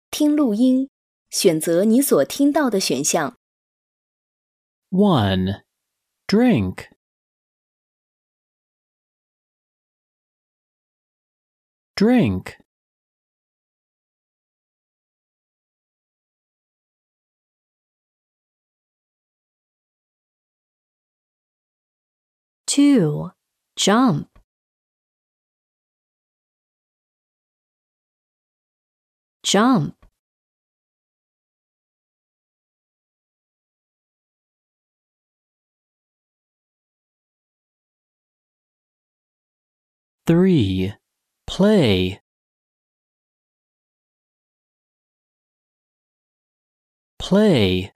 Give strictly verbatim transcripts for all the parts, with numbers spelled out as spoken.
听录音，选择你所听到的选项。 one. Drink. Drink. two. Jump. Jump. three. Play. Play.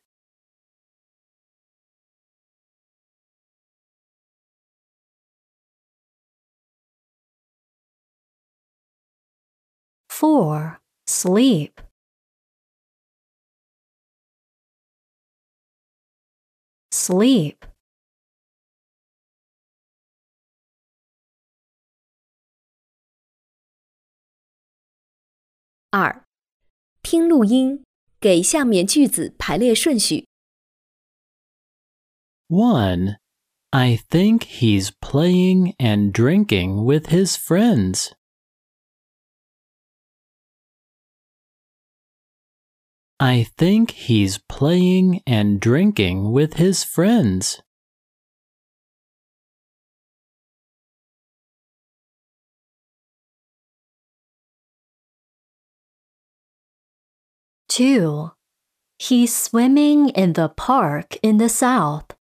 four. Sleep. Sleep. 二，听录音，给下面句子排列顺序。 one. I think he's playing and drinking with his friends. I think he's playing and drinking with his friends. two. He's swimming in the park in the south.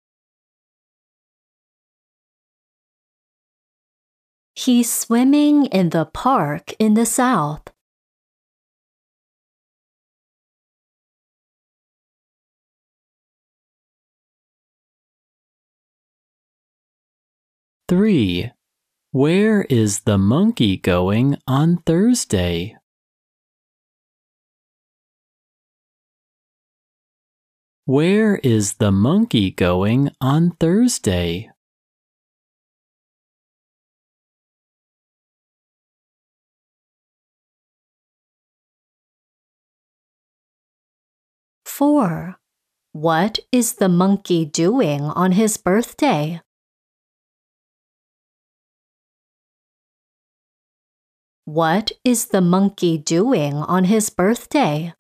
He's swimming in the park in the south. three. Where is the monkey going on Thursday? Where is the monkey going on Thursday? four. What is the monkey doing on his birthday? What is the monkey doing on his birthday?